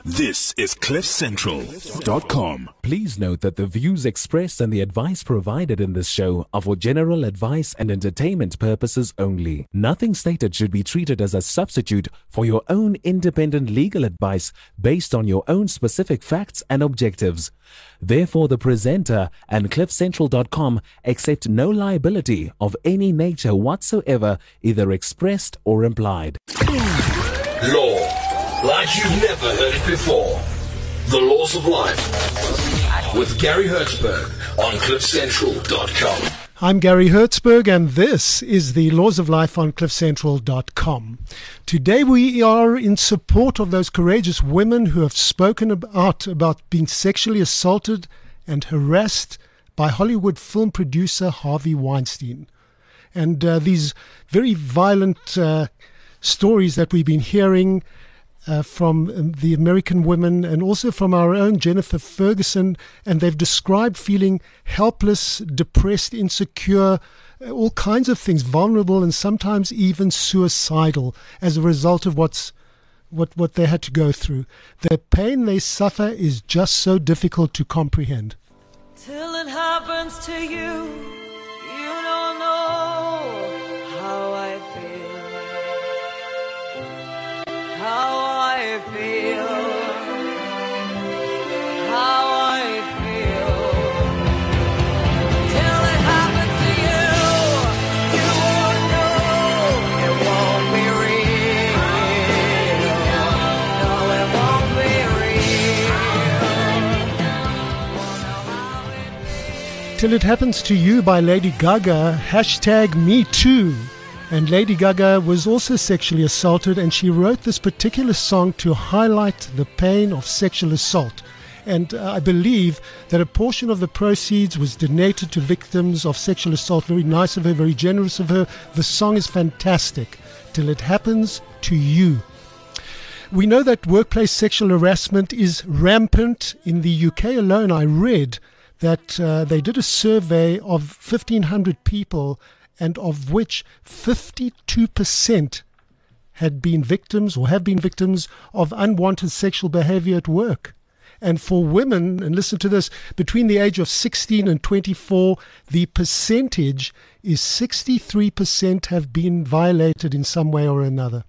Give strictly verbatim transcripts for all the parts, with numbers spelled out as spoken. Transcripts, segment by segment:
This is cliff central dot com. Please note that the views expressed and the advice provided in this show are for general advice and entertainment purposes only. Nothing stated should be treated as a substitute for your own independent legal advice based on your own specific facts and objectives. Therefore, the presenter and cliff central dot com accept no liability of any nature whatsoever, either expressed or implied. Law, like you've never heard it before. The Laws of Life with Gary Hertzberg on cliff central dot com. I'm Gary Hertzberg, and this is the Laws of Life on cliff central dot com. Today we are in support of those courageous women who have spoken about, about being sexually assaulted and harassed by Hollywood film producer Harvey Weinstein. And uh, these very violent uh, stories that we've been hearing Uh, from um, the American women and also from our own Jennifer Ferguson, and they've described feeling helpless, depressed, insecure, uh, all kinds of things, vulnerable and sometimes even suicidal as a result of what's what, what they had to go through. The pain they suffer is just so difficult to comprehend. Till it happens to you, you don't know how I feel, how I feel, how I feel. Till it happens to you, you won't know. It won't be real. No, it won't be real. Till It Happens to You by Lady Gaga, hashtag Me Too. And Lady Gaga was also sexually assaulted, and she wrote this particular song to highlight the pain of sexual assault. And uh, I believe that a portion of the proceeds was donated to victims of sexual assault. Very nice of her, very generous of her. The song is fantastic. Till It Happens to You. We know that workplace sexual harassment is rampant. In the U K alone, I read that uh, they did a survey of fifteen hundred people, and of which fifty-two percent had been victims or have been victims of unwanted sexual behavior at work. And for women, and listen to this, between the age of sixteen and twenty-four, the percentage is sixty-three percent have been violated in some way or another.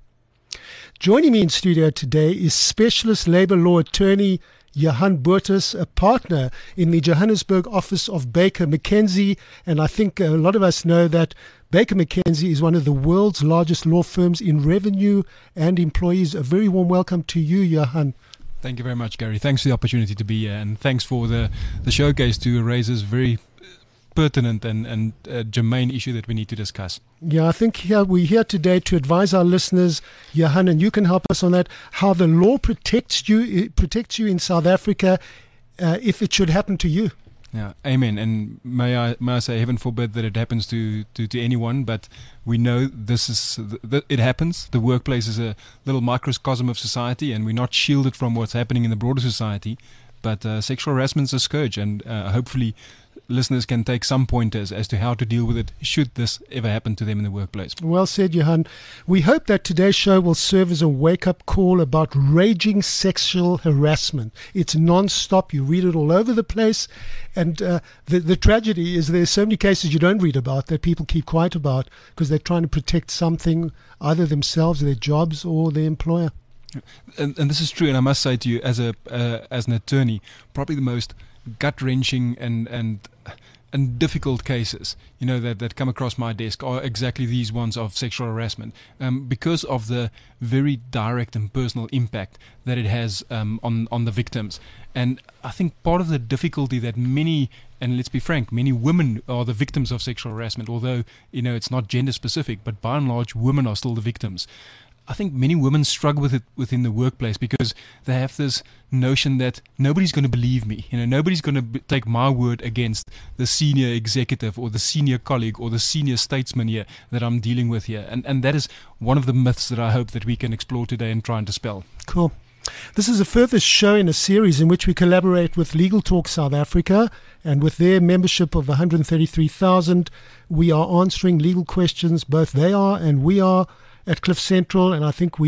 Joining me in studio today is specialist labor law attorney Johan Boertes, a partner in the Johannesburg office of Baker McKenzie. And I think a lot of us know that Baker McKenzie is one of the world's largest law firms in revenue and employees. A very warm welcome to you, Johan. Thank you very much, Gary. Thanks for the opportunity to be here, and thanks for the, the showcase to raise this very pertinent and, and uh, germane issue that we need to discuss. Yeah, I think here we're here today to advise our listeners, Johan, and you can help us on that, how the law protects you, it protects you in South Africa uh, if it should happen to you. Yeah, amen. And may I may I say, heaven forbid that it happens to, to, to anyone, but we know this is th- it happens. The workplace is a little microcosm of society, and we're not shielded from what's happening in the broader society. But uh, sexual harassment is a scourge, and uh, hopefully listeners can take some pointers as to how to deal with it should this ever happen to them in the workplace. Well said, Johan. We hope that today's show will serve as a wake-up call about raging sexual harassment. It's non-stop. You read it all over the place. And uh, the, the tragedy is there's so many cases you don't read about that people keep quiet about because they're trying to protect something, either themselves, their jobs, or their employer. And, and this is true, and I must say to you, as a uh, as an attorney, probably the most gut-wrenching and and and difficult cases, you know, that, that come across my desk are exactly these ones of sexual harassment, um, because of the very direct and personal impact that it has um, on on the victims. And I think part of the difficulty that many, and let's be frank, many women are the victims of sexual harassment, although, you know, it's not gender specific, but by and large, women are still the victims. I think many women struggle with it within the workplace because they have this notion that nobody's going to believe me. You know, nobody's going to b- take my word against the senior executive or the senior colleague or the senior statesman here that I'm dealing with here. And and that is one of the myths that I hope that we can explore today and try and dispel. Cool. This is a further show in a series in which we collaborate with Legal Talk South Africa, and with their membership of one hundred thirty-three thousand, we are answering legal questions, both they are and we are, at Cliff Central, and I think we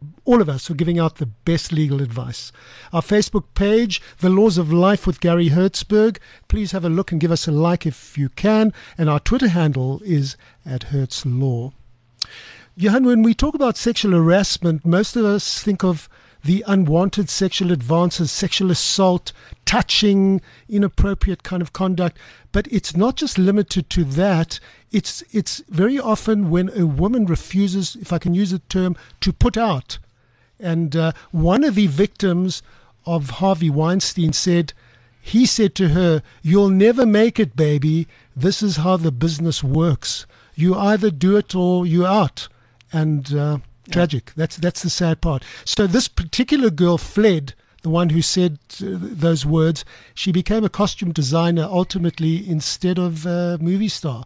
all of us, for giving out the best legal advice. Our Facebook page, The Laws of Life with Gary Hertzberg. Please have a look and give us a like if you can. And our Twitter handle is at Hertz Law. Johan, when we talk about sexual harassment, most of us think of the unwanted sexual advances, sexual assault, touching, inappropriate kind of conduct. But it's not just limited to that. It's it's very often when a woman refuses, if I can use the term, to put out. And uh, one of the victims of Harvey Weinstein said, he said to her, "You'll never make it, baby. This is how the business works. You either do it or you're out." And uh, tragic. That's that's the sad part. So this particular girl fled, the one who said uh, those words. She became a costume designer ultimately instead of a movie star.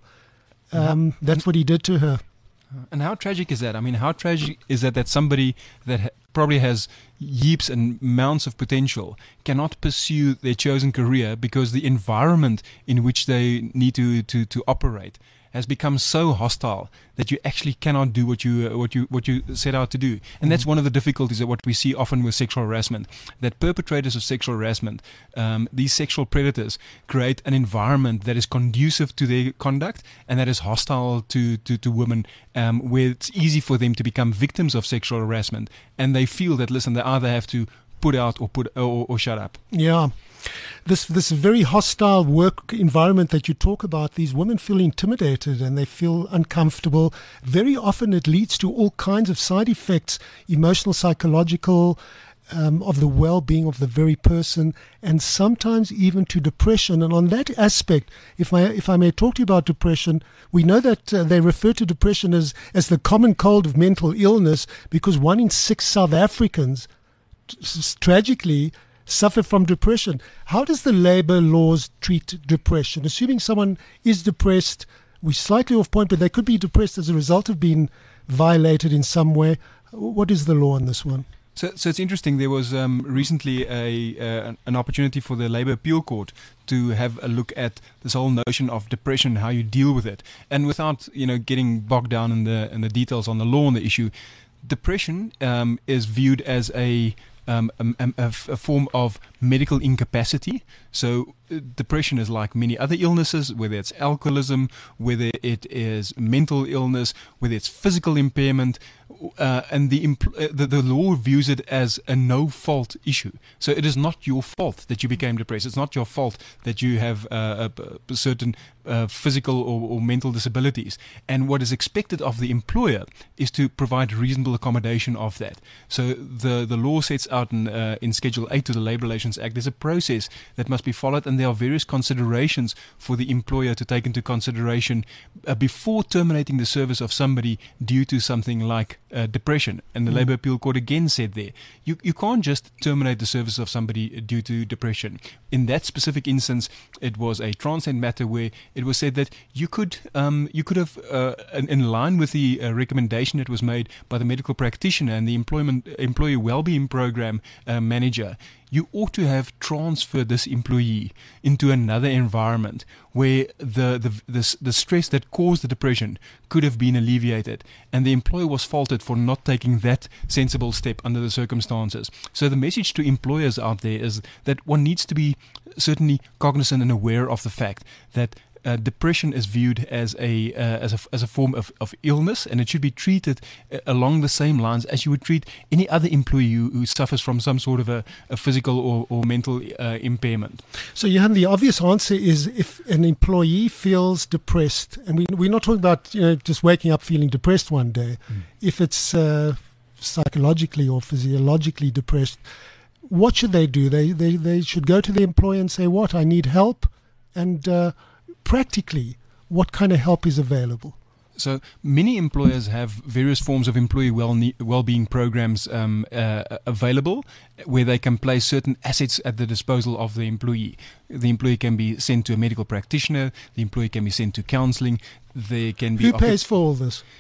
Um, that's what he did to her. And how tragic is that? I mean, how tragic is that that somebody that ha- probably has heaps and mounts of potential cannot pursue their chosen career because the environment in which they need to, to, to operate has become so hostile that you actually cannot do what you uh, what you what you set out to do. And that's one of the difficulties of what we see often with sexual harassment, that perpetrators of sexual harassment, um, these sexual predators, create an environment that is conducive to their conduct and that is hostile to, to, to women, um, where it's easy for them to become victims of sexual harassment, and they feel that, listen, they either have to put out or put or, or shut up. Yeah. This this very hostile work environment that you talk about, these women feel intimidated and they feel uncomfortable. Very often it leads to all kinds of side effects, emotional, psychological, um, of the well-being of the very person, and sometimes even to depression. And on that aspect, if I, if I may talk to you about depression, we know that uh, they refer to depression as, as the common cold of mental illness, because one in six South Africans t- tragically suffer from depression. How does the labor laws treat depression? Assuming someone is depressed, we're slightly off point, but they could be depressed as a result of being violated in some way. What is the law on this one? So, so it's interesting. There was um, recently a uh, an opportunity for the Labour Appeal Court to have a look at this whole notion of depression, how you deal with it, and without you know getting bogged down in the in the details on the law on the issue, depression um, is viewed as a Um, a, a, a form of medical incapacity. So uh, depression is like many other illnesses, whether it's alcoholism, whether it is mental illness, whether it's physical impairment, uh, and the, impl- uh, the the law views it as a no-fault issue. So it is not your fault that you became depressed. It's not your fault that you have uh, a, a certain uh, physical or, or mental disabilities. And what is expected of the employer is to provide reasonable accommodation of that. So the, the law sets out in, uh, in Schedule eight to the Labour Relations Act, there's a process that must be followed, and there are various considerations for the employer to take into consideration uh, before terminating the service of somebody due to something like uh, depression. And the mm. Labour Appeal Court again said there, you, you can't just terminate the service of somebody due to depression. In that specific instance, it was a Transcend matter where it was said that you could um, you could have, uh, in, in line with the uh, recommendation that was made by the medical practitioner and the employment employee wellbeing program uh, manager, you ought to have transferred this employee into another environment where the, the the the stress that caused the depression could have been alleviated, and the employer was faulted for not taking that sensible step under the circumstances. So the message to employers out there is that one needs to be certainly cognizant and aware of the fact that Uh, depression is viewed as a uh, as a as a form of, of illness, and it should be treated uh, along the same lines as you would treat any other employee who, who suffers from some sort of a, a physical or, or mental uh, impairment. So, Johan, the obvious answer is if an employee feels depressed, and we, we're not talking about you know just waking up feeling depressed one day. Mm. If it's uh, psychologically or physiologically depressed, what should they do? They they they should go to the employer and say, "What? I need help," and uh, practically, what kind of help is available? So many employers have various forms of employee well well-being programs um, uh, available, where they can place certain assets at the disposal of the employee. The employee can be sent to a medical practitioner. The employee can be sent to counselling. They can be. Who pays for all this?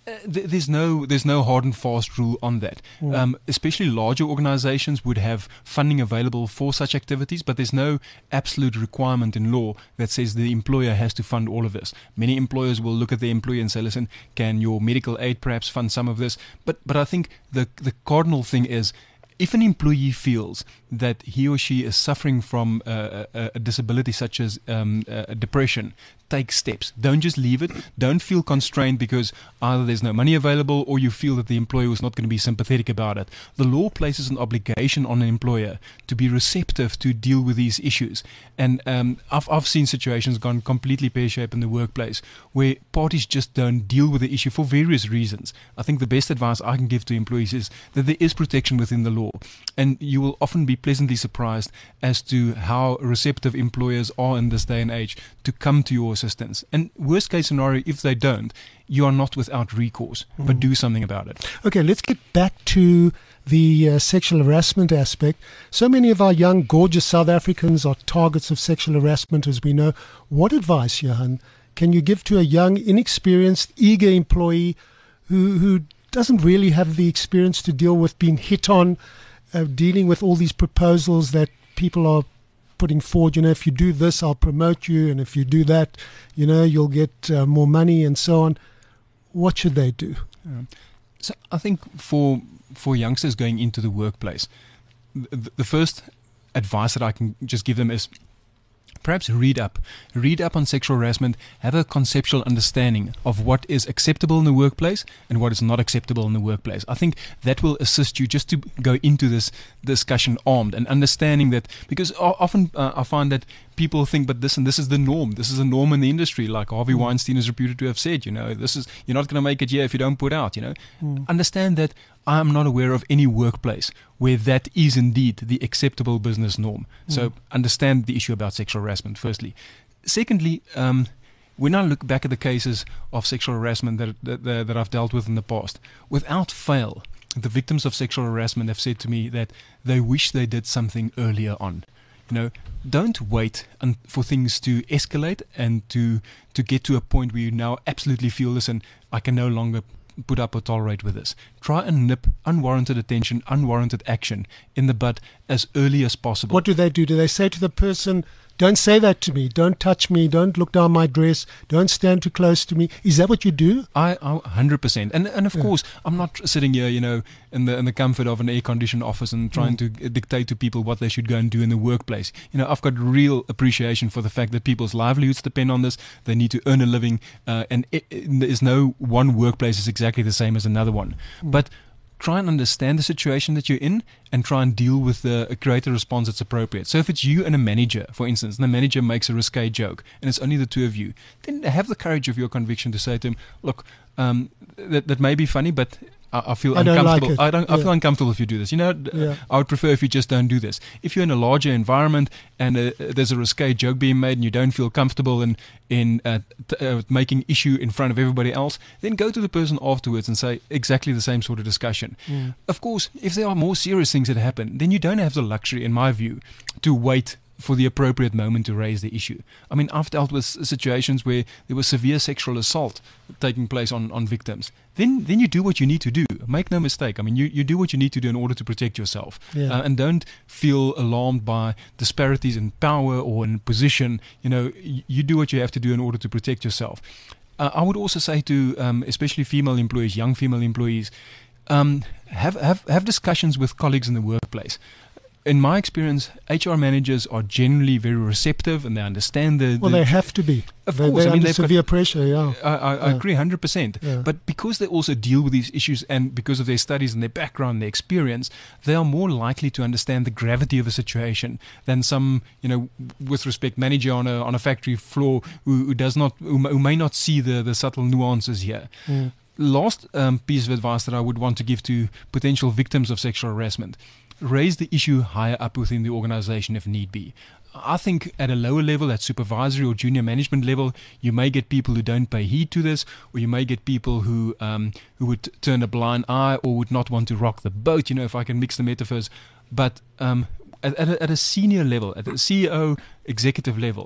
th- there's no there's no hard and fast rule on that. Mm. Um, especially larger organizations would have funding available for such activities, but there's no absolute requirement in law that says the employer has to fund all of this. Many employers will look at the employee and say, listen, can your medical aid perhaps fund some of this? But but I think the the cardinal thing is, if an employee feels that he or she is suffering from uh, a, a disability such as um, uh, depression, take steps. Don't just leave it. Don't feel constrained because either there's no money available or you feel that the employer is not going to be sympathetic about it. The law places an obligation on an employer to be receptive to deal with these issues. And um, I've, I've seen situations gone completely pear-shaped in the workplace where parties just don't deal with the issue for various reasons. I think the best advice I can give to employees is that there is protection within the law. And you will often be pleasantly surprised as to how receptive employers are in this day and age to come to your assistance. And worst case scenario, if they don't, you are not without recourse, mm. but do something about it. Okay, let's get back to the uh, sexual harassment aspect. So many of our young, gorgeous South Africans are targets of sexual harassment, as we know. What advice, Johan, can you give to a young, inexperienced, eager employee who, who doesn't really have the experience to deal with being hit on, uh, dealing with all these proposals that people are putting forward? You know, if you do this, I'll promote you, and if you do that, you know, you'll get uh, more money and so on. What should they do? Um, so I think for for youngsters going into the workplace, the, the first advice that I can just give them is perhaps read up. Read up on sexual harassment. Have a conceptual understanding of what is acceptable in the workplace and what is not acceptable in the workplace. I think that will assist you just to go into this discussion armed and understanding that, because often uh, I find that people think, but this and this is the norm. This is a norm in the industry. Like Harvey mm. Weinstein is reputed to have said, you know, this is, you're not going to make it here if you don't put out, you know. Mm. Understand that I'm not aware of any workplace where that is indeed the acceptable business norm. Mm. So understand the issue about sexual harassment, firstly. Secondly, um, when I look back at the cases of sexual harassment that, that, that, that I've dealt with in the past, without fail, the victims of sexual harassment have said to me that they wish they did something earlier on. You know, don't wait un- for things to escalate and to to get to a point where you now absolutely feel this and I can no longer put up or tolerate with this. Try and nip unwarranted attention, unwarranted action in the bud as early as possible. What do they do? Do they say to the person, don't say that to me, don't touch me, don't look down my dress, don't stand too close to me? Is that what you do? I, I one hundred percent. And and of yeah. course, I'm not sitting here, you know, in the in the comfort of an air-conditioned office and trying mm. to dictate to people what they should go and do in the workplace. You know, I've got real appreciation for the fact that people's livelihoods depend on this. They need to earn a living, uh, and it, it, there's no one workplace is exactly the same as another one. Mm. But try and understand the situation that you're in and try and deal with the create a response that's appropriate. So if it's you and a manager, for instance, and the manager makes a risque joke and it's only the two of you, then have the courage of your conviction to say to him, look, um, that, that may be funny, but I, I feel I don't uncomfortable. like it. I don't. I yeah. feel uncomfortable if you do this. You know, yeah. I would prefer if you just don't do this. If you're in a larger environment and uh, there's a risque joke being made and you don't feel comfortable in in uh, t- uh, making issue in front of everybody else, then go to the person afterwards and say exactly the same sort of discussion. Mm. Of course, if there are more serious things that happen, then you don't have the luxury, in my view, to wait for the appropriate moment to raise the issue. I mean, I've dealt with situations where there was severe sexual assault taking place on, on victims. Then then you do what you need to do. Make no mistake. I mean, you, you do what you need to do in order to protect yourself. Yeah. Uh, and don't feel alarmed by disparities in power or in position. You know, you, you do what you have to do in order to protect yourself. Uh, I would also say to um, especially female employees, young female employees, um, have, have, have discussions with colleagues in the workplace. In my experience, H R managers are generally very receptive and they understand the... the well, they have to be. Of they, course. They're I mean, under severe pressure, yeah. I, I, yeah. I agree one hundred percent. Yeah. But because they also deal with these issues and because of their studies and their background, their experience, they are more likely to understand the gravity of a situation than some, you know, with respect, manager on a on a factory floor who, who does not, who, who may not see the, the subtle nuances here. Mm. Last um, piece of advice that I would want to give to potential victims of sexual harassment: raise the issue higher up within the organization if need be. I think at a lower level, at supervisory or junior management level, you may get people who don't pay heed to this, or you may get people who um, who would t- turn a blind eye or would not want to rock the boat, you know, if I can mix the metaphors. But um, at, at, a, at a senior level, at a C E O, executive level,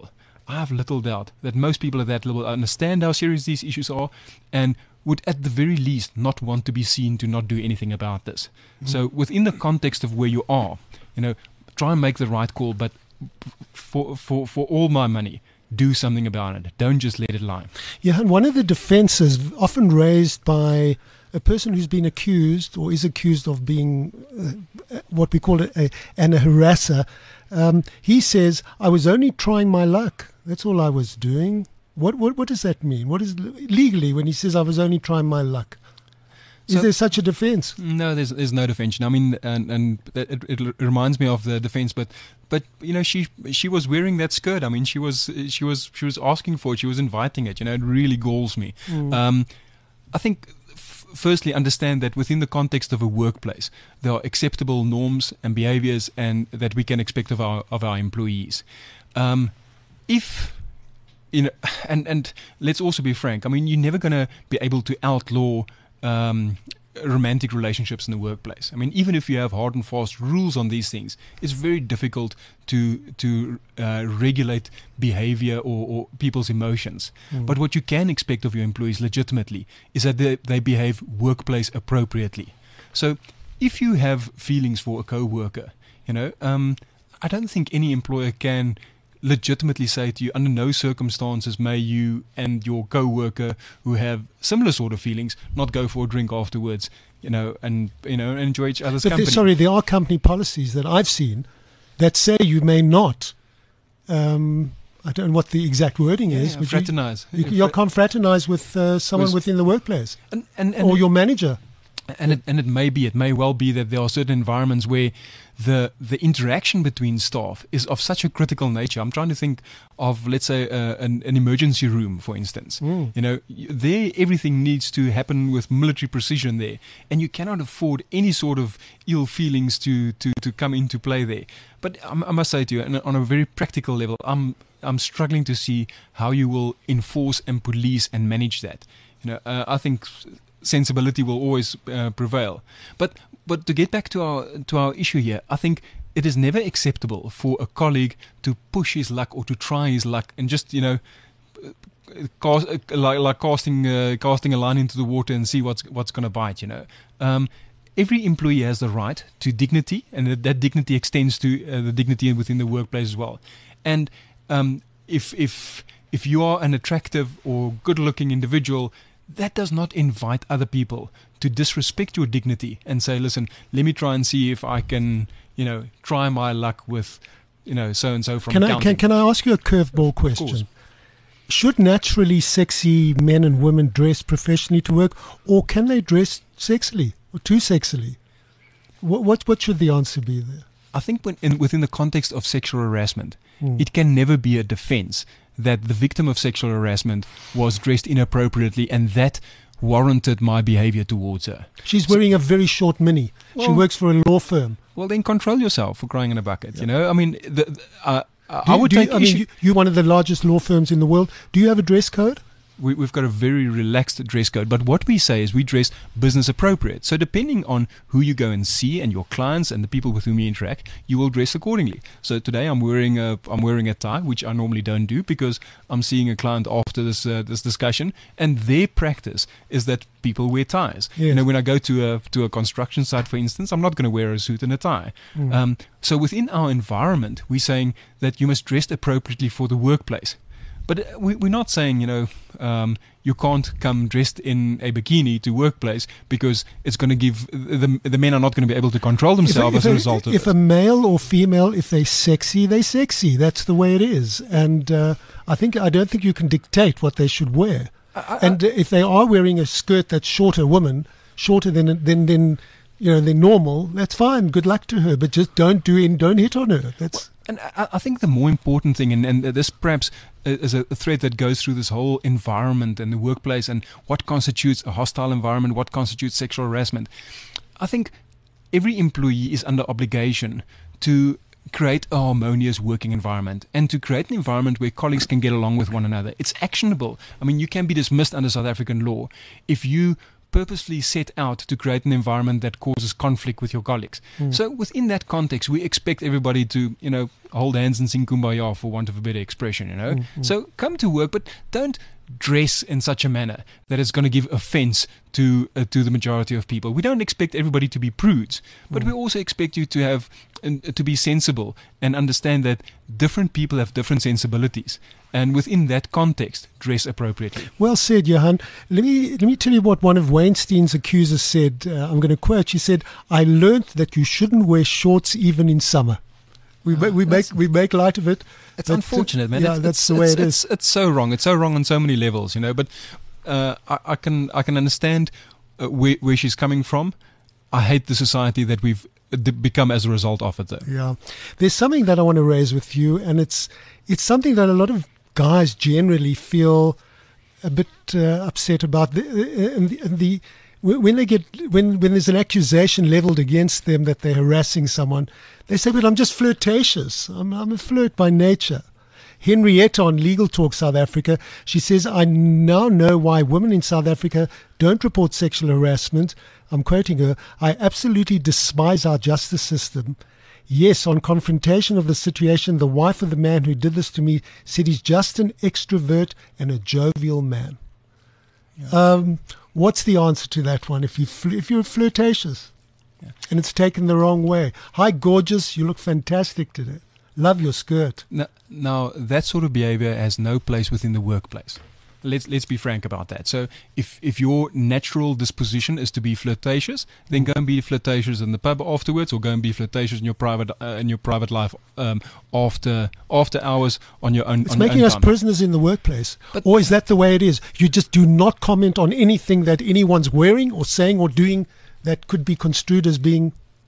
I have little doubt that most people at that level understand how serious these issues are and would at the very least not want to be seen to not do anything about this. Mm. So within the context of where you are, you know, try and make the right call, but for for for all my money, do something about it. Don't just let it lie. Yeah, and one of the defenses often raised by a person who's been accused or is accused of being uh, what we call a, a, an a harasser, um, he says, I was only trying my luck. That's all I was doing. What, what what does that mean? What is legally when he says I was only trying my luck? Is So- there such a defense? No, there's there's no defense. I mean, and and it, it reminds me of the defense, but but you know, she she was wearing that skirt. I mean, she was she was she was asking for it. She was inviting it. You know, it really galls me. Um, I think. f- Firstly, understand that within the context of a workplace, there are acceptable norms and behaviors, and that we can expect of our of our employees. Um, if you know, and and let's also be frank. I mean, you're never going to be able to outlaw um, romantic relationships in the workplace. I mean, even if you have hard and fast rules on these things, it's very difficult to to uh, regulate behavior or, or people's emotions. Mm. But what you can expect of your employees legitimately is that they, they behave workplace appropriately. So if you have feelings for a co-worker, you know, um, I don't think any employer can legitimately say to you, under no circumstances may you and your co-worker who have similar sort of feelings not go for a drink afterwards, you know, and you know, enjoy each other's But there, company. sorry, there are company policies that I've seen that say you may not. Um, I don't know what the exact wording Yeah, is. yeah, but you- fraternize. You, you can't fraternize with uh, someone With- within the workplace and, and, and or your manager. And it, and it may be, it may well be that there are certain environments where the the interaction between staff is of such a critical nature. I'm trying to think of, let's say, uh, an, an emergency room, for instance. Mm. You know, y- there everything needs to happen with military precision there, and you cannot afford any sort of ill feelings to to, to come into play there. But I, I must say to you, on a, on a very practical level, I'm I'm struggling to see how you will enforce and police and manage that. You know, uh, I think sensibility will always uh, prevail. But but to get back to our to our issue here, I think it is never acceptable for a colleague to push his luck or to try his luck and just, you know, cast, like like casting uh, casting a line into the water and see what's what's going to bite. You know, um, every employee has the right to dignity, and that, that dignity extends to uh, the dignity within the workplace as well. And um, if if if you are an attractive or good-looking individual, that does not invite other people to disrespect your dignity and say, listen, let me try and see if I can, you know, try my luck with, you know, so and so from Can I accounting. can, can I ask you a curveball course. question? Should naturally sexy men and women dress professionally to work, or can they dress sexily or too sexily? What what, what should the answer be there? I think when in, within the context of sexual harassment, Hmm. it can never be a defense that the victim of sexual harassment was dressed inappropriately and that warranted my behavior towards her. She's wearing a very short mini. she Well- works for a law firm. Well, then control yourself, for crying in a bucket. You know, I mean, the, the, uh, Do I you- would do you- take I issue. mean, you, you're one of the largest law firms in the world. Do you have a dress code? we, we've got a very relaxed dress code, but what we say is we dress business appropriate. So depending on who you go and see and your clients and the people with whom you interact, you will dress accordingly. So today I'm wearing a I'm wearing a tie, which I normally don't do because I'm seeing a client after this uh, this discussion, and their practice is that people wear ties. Yes. You know, when I go to a to a construction site, for instance, I'm not going to wear a suit and a tie. Mm. Um, so within our environment, we're saying that you must dress appropriately for the workplace. But uh, we, we're not saying, you know, um, you can't come dressed in a bikini to workplace because it's going to give the the men are not going to be able to control themselves as a result of if it. a male or female, if they're sexy, they're sexy. That's the way it is. And uh, I think I don't think you can dictate what they should wear. and uh, if they are wearing a skirt that's shorter, woman, shorter than than than you know than normal, that's fine. Good luck to her. But just don't do it. Don't hit on her. That's And I, I think the more important thing, and, and this perhaps is a thread that goes through this whole environment and the workplace and what constitutes a hostile environment, what constitutes sexual harassment. I think every employee is under obligation to create a harmonious working environment and to create an environment where colleagues can get along with one another. It's actionable. I mean, you can be dismissed under South African law if you purposely set out to create an environment that causes conflict with your colleagues. Mm. So within that context, we expect everybody to, you know, hold hands and sing Kumbaya, for want of a better expression, you know. Mm-hmm. So come to work, but don't dress in such a manner that it's going to give offense to uh, to the majority of people. We don't expect everybody to be prudes, but Mm. we also expect you to have uh, to be sensible and understand that different people have different sensibilities, and within that context, dress appropriately. Well said, Johan. Let me let me tell you what one of Weinstein's accusers said. Uh, I'm going to quote. She said, "I learned that you shouldn't wear shorts even in summer." We, ma- we make we make light of it. It's but, uh, unfortunate, man. Yeah, it's, that's it's, the way it's, it is. It's, it's so wrong. It's so wrong on so many levels, you know. But uh, I, I can I can understand uh, where where she's coming from. I hate the society that we've uh, d- become as a result of it, though. Yeah, there's something that I want to raise with you, and it's it's something that a lot of guys generally feel a bit uh, upset about. The, uh, and the, and the when they get when when there's an accusation leveled against them that they're harassing someone, they say, "But I'm just flirtatious. I'm I'm a flirt by nature." Henrietta on Legal Talk South Africa, she says, "I now know why women in South Africa don't report sexual harassment." I'm quoting her, "I absolutely despise our justice system. Yes, on confrontation of the situation, the wife of the man who did this to me said he's just an extrovert and a jovial man." Yeah. Um, what's the answer to that one if, you fl- if you're flirtatious yeah. and it's taken the wrong way? "Hi, gorgeous, you look fantastic today. Love your skirt." Now, now that sort of behavior has no place within the workplace. Let's let's be frank about that. So if if your natural disposition is to be flirtatious, then go and be flirtatious in the pub afterwards, or go and be flirtatious in your private uh, in your private life um, after after hours on your own. It's on your making own us time. prisoners in the workplace. But- or is that the way it is? You just do not comment on anything that anyone's wearing or saying or doing that could be construed as being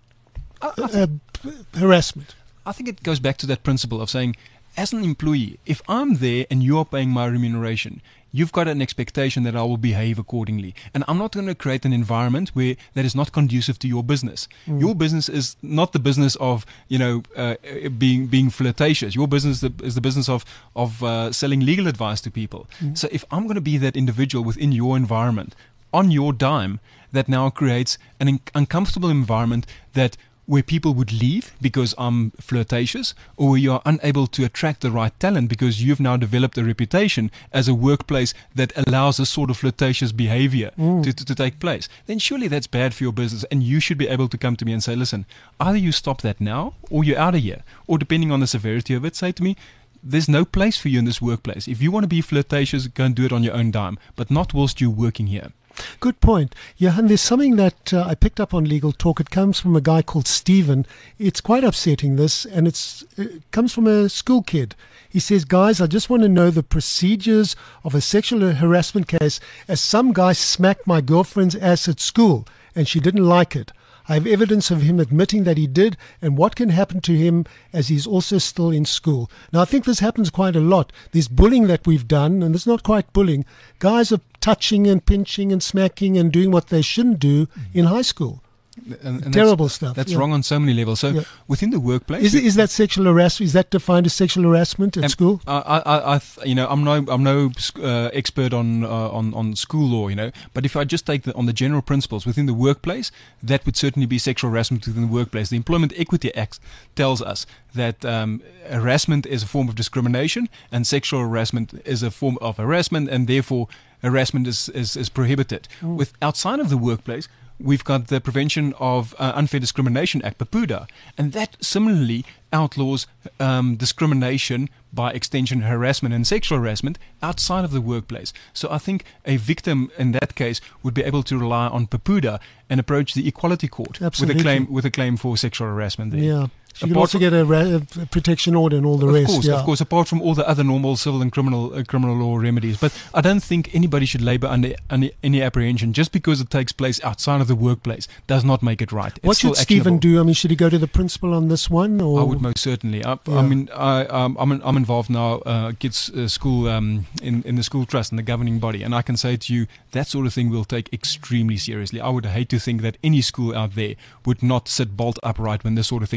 I, I, uh, harassment. I think it goes back to that principle of saying, as an employee, if I'm there and you're paying my remuneration, you've got an expectation that I will behave accordingly. And I'm not going to create an environment where that is not conducive to your business. Mm. Your business is not the business of, you know, uh, being being flirtatious. Your business is the business of, of uh, selling legal advice to people. Mm. So if I'm going to be that individual within your environment, on your dime, that now creates an in- uncomfortable environment that where people would leave because I'm flirtatious, or where you are unable to attract the right talent because you've now developed a reputation as a workplace that allows this sort of flirtatious behavior mm. to, to, to take place, then surely that's bad for your business, and you should be able to come to me and say, "Listen, either you stop that now or you're out of here," or depending on the severity of it, say to me, "There's no place for you in this workplace. If you want to be flirtatious, go and do it on your own dime, but not whilst you're working here." Good point. Johan, there's something that uh, I picked up on Legal Talk. It comes from a guy called Stephen. It's quite upsetting, this, and it's, it comes from a school kid. He says, "Guys, I just want to know the procedures of a sexual harassment case, as some guy smacked my girlfriend's ass at school, and she didn't like it. I have evidence of him admitting that he did, and what can happen to him as he's also still in school." Now, I think this happens quite a lot. There's bullying that we've done, and it's not quite bullying. Guys are touching and pinching and smacking and doing what they shouldn't do in high school. And, and Terrible that's, stuff. That's yeah. wrong on so many levels. So Yeah. within the workplace, Is, is that sexual harassment? Is that defined as sexual harassment at Um, school? I, I, I, th- you know, I'm no, I'm no uh, expert on, uh, on, on school law, you know. But if I just take the, on the general principles within the workplace, that would certainly be sexual harassment within the workplace. The Employment Equity Act tells us that um, harassment is a form of discrimination, and sexual harassment is a form of harassment, and therefore harassment is is, is prohibited. Mm. With outside of the workplace, we've got the Prevention of uh, Unfair Discrimination Act, PAPUDA, and that similarly outlaws um, discrimination, by extension harassment and sexual harassment, outside of the workplace. So I think a victim in that case would be able to rely on PAPUDA and approach the Equality Court Absolutely. with a claim with a claim for sexual harassment there. Yeah. You can Apart also from- get a, ra- a protection order and all the Of rest. course, yeah. of course, apart from all the other normal civil and criminal uh, criminal law remedies. But I don't think anybody should labour under, under any apprehension. Just because it takes place outside of the workplace does not make it right. It's What still should Stephen actionable. do? I mean, should he go to the principal on this one? Or I would most certainly. I, Yeah. I mean, I, um, I'm I'm involved now, uh, kids uh, school um, in in the school trust and the governing body, and I can say to you that sort of thing we'll take extremely seriously. I would hate to think that any school out there would not sit bolt upright when this sort of thing is reported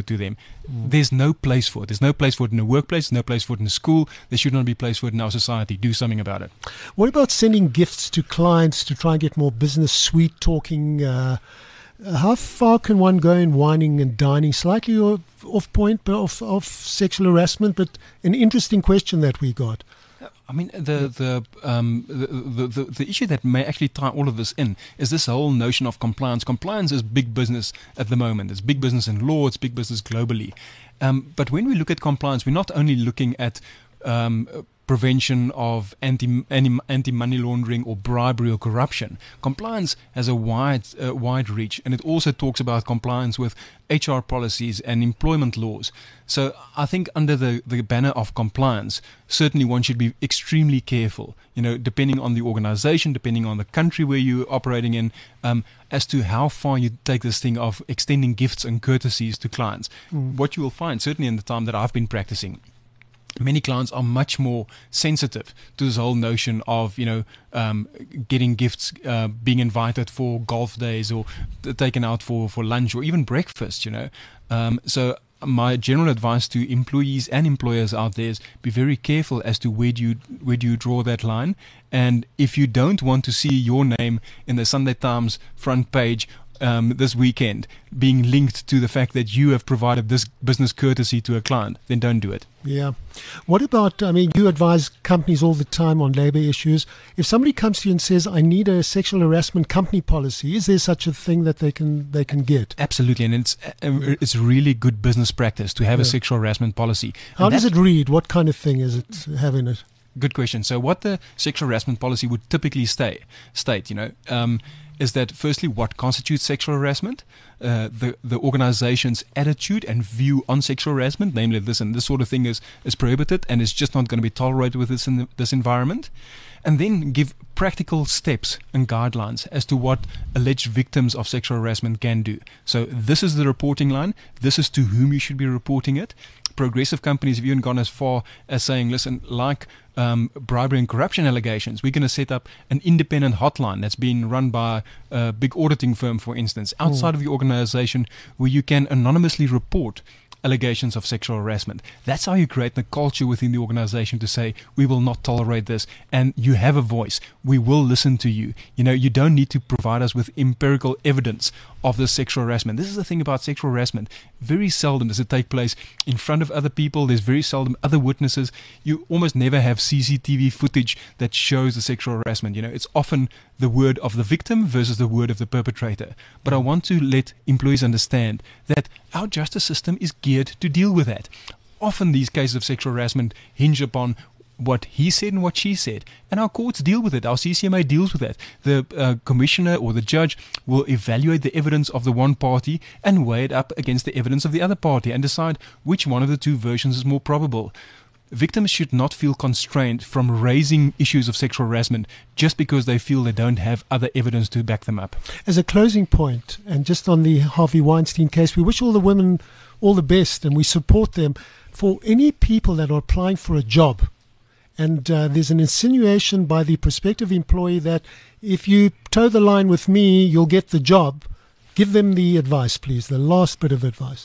reported to them. Mm. There's no place for it. There's no place for it in a workplace, no place for it in a school. There should not be place for it in our society. Do something about it. What about sending gifts to clients to try and get more business, sweet talking? Uh, how far can one go in whining and dining? Slightly off, off point, but off, off sexual harassment, but an interesting question that we got. I mean, the the, um, the the the the issue that may actually tie all of this in is this whole notion of compliance. Compliance is big business at the moment. It's big business in law. It's big business globally. Um, but when we look at compliance, we're not only looking at um, prevention of anti, anti anti money laundering or bribery or corruption. Compliance has a wide uh, wide reach, and it also talks about compliance with H R policies and employment laws. So I think under the, the banner of compliance, certainly one should be extremely careful, you know, depending on the organization, depending on the country where you're operating in, um, as to how far you take this thing of extending gifts and courtesies to clients. Mm. What you will find, certainly in the time that I've been practicing, many clients are much more sensitive to this whole notion of, you know, um, getting gifts, uh, being invited for golf days or t- taken out for, for lunch or even breakfast, you know. Um, so my general advice to employees and employers out there is be very careful as to where do you, where do you draw that line. And if you don't want to see your name in the Sunday Times front page Um, this weekend being linked to the fact that you have provided this business courtesy to a client, then don't do it. Yeah. What about, I mean, you advise companies all the time on labor issues. If somebody comes to you and says, I need a sexual harassment company policy, is there such a thing that they can they can get? Absolutely. And it's uh, it's really good business practice to have yeah. a sexual harassment policy. How and does it read? What kind of thing is it have in it? Good question. So what the sexual harassment policy would typically stay, state, you know, um, is that firstly, what constitutes sexual harassment, uh, the the organization's attitude and view on sexual harassment, namely this and this sort of thing is, is prohibited and is just not going to be tolerated with this in the, this environment, and then give practical steps and guidelines as to what alleged victims of sexual harassment can do. So this is the reporting line. This is to whom you should be reporting it. Progressive companies have even gone as far as saying, listen, like um, bribery and corruption allegations, we're going to set up an independent hotline that's being run by a big auditing firm, for instance, outside mm. of the organization, where you can anonymously report allegations of sexual harassment. That's how you create the culture within the organization to say, we will not tolerate this, and you have a voice. We will listen to you. You know, you don't need to provide us with empirical evidence of this sexual harassment. This is the thing about sexual harassment. Very seldom does it take place in front of other people. There's very seldom other witnesses. You almost never have C C T V footage that shows the sexual harassment. You know, it's often the word of the victim versus the word of the perpetrator. But I want to let employees understand that our justice system is geared to deal with that. Often these cases of sexual harassment hinge upon what he said and what she said, and our courts deal with it. Our C C M A deals with that. The uh, commissioner or the judge will evaluate the evidence of the one party and weigh it up against the evidence of the other party and decide which one of the two versions is more probable. Victims should not feel constrained from raising issues of sexual harassment just because they feel they don't have other evidence to back them up. As a closing point, and just on the Harvey Weinstein case, we wish all the women all the best and we support them. For any people that are applying for a job, and uh, there's an insinuation by the prospective employee that if you toe the line with me, you'll get the job, give them the advice, please, the last bit of advice.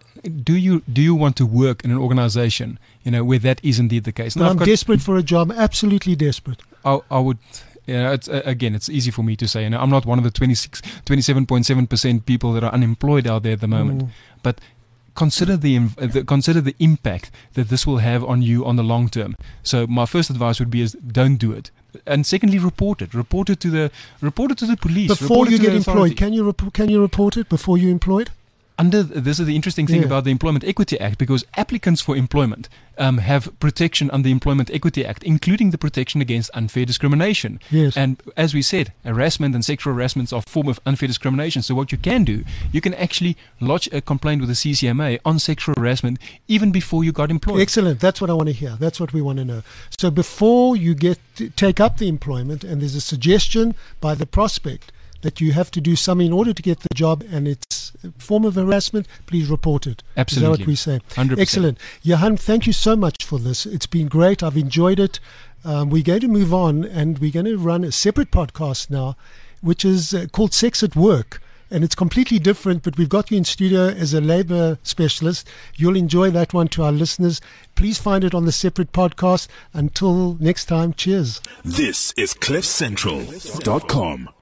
Do you do you want to work in an organization, you know, where that is indeed the case? Now, I'm desperate for a job, absolutely desperate. I, I would, you know, it's, uh, again, it's easy for me to say. You know, I'm not one of the twenty-six, twenty-seven point seven percent people that are unemployed out there at the moment, mm. but consider the, the consider the impact that this will have on you on the long term. So my first advice would be is don't do it. And secondly, report it. Report it to the report it to the police. Before you get employed, can you rep- can you report it before you employed? Under this is the interesting thing yeah. about the Employment Equity Act, because applicants for employment um, have protection under the Employment Equity Act, including the protection against unfair discrimination. Yes. And as we said, harassment and sexual harassment are a form of unfair discrimination. So what you can do, you can actually lodge a complaint with the C C M A on sexual harassment even before you got employed. Excellent. That's what I want to hear. That's what we want to know. So before you get to take up the employment and there's a suggestion by the prospect that you have to do something in order to get the job and it's a form of harassment, please report it. Absolutely. Is that what we say? one hundred percent. Excellent. Johan, thank you so much for this. It's been great. I've enjoyed it. Um, we're going to move on and we're going to run a separate podcast now, which is uh, called Sex at Work. and it's completely different, but we've got you in studio as a labor specialist. You'll enjoy that one to our listeners. Please find it on the separate podcast. Until next time, cheers. This is cliff central dot com.